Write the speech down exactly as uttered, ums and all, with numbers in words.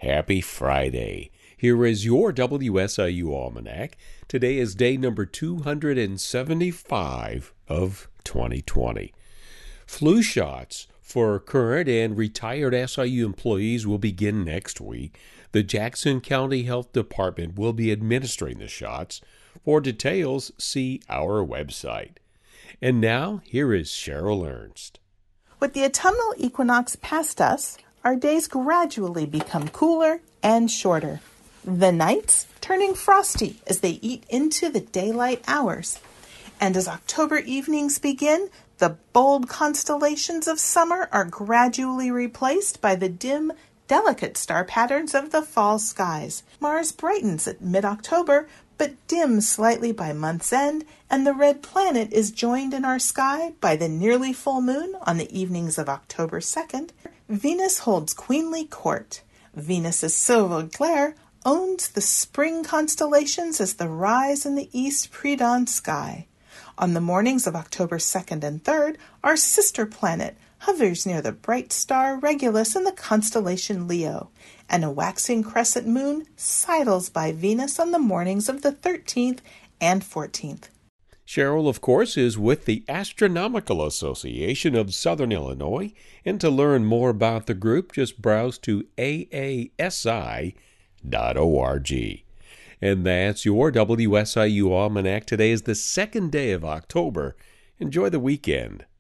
Happy Friday. Here is your W S I U Almanac. Today is day number two hundred seventy-five of twenty twenty. Flu shots for current and retired S I U employees will begin next week. The Jackson County Health Department will be administering the shots. For details, see our website. And now, here is Cheryl Ernst. With the autumnal equinox past us, our days gradually become cooler and shorter. The nights turning frosty as they eat into the daylight hours. And as October evenings begin, the bold constellations of summer are gradually replaced by the dim, delicate star patterns of the fall skies. Mars brightens at mid-October, but dims slightly by month's end, and the red planet is joined in our sky by the nearly full moon on the evenings of October second. Venus holds queenly court. Venus's silver glare owns the spring constellations as the rise in the east pre-dawn sky. On the mornings of October second and third, our sister planet hovers near the bright star Regulus in the constellation Leo, and a waxing crescent moon sidles by Venus on the mornings of the thirteenth and fourteenth. Cheryl, of course, is with the Astronomical Association of Southern Illinois, and to learn more about the group, just browse to A A S I dot org. And that's your W S I U Almanac. Today is the second day of October. Enjoy the weekend.